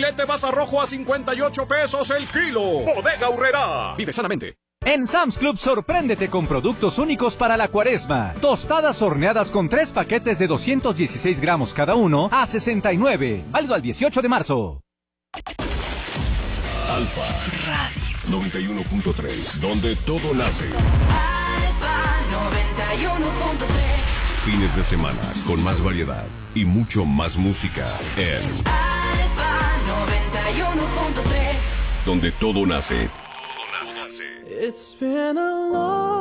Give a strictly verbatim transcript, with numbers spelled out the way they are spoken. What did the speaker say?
filete basa rojo a cincuenta y ocho pesos el kilo. Bodega Aurrerá. Vive sanamente. En Sam's Club, sorpréndete con productos únicos para la cuaresma. Tostadas horneadas con tres paquetes de doscientos dieciséis gramos cada uno a sesenta y nueve. Válido al dieciocho de marzo. Alfa Radio noventa y uno punto tres, donde todo nace. Alfa noventa y uno punto tres. Fines de semana con más variedad y mucho más música en Alfa noventa y uno punto tres, donde todo nace. It's been a long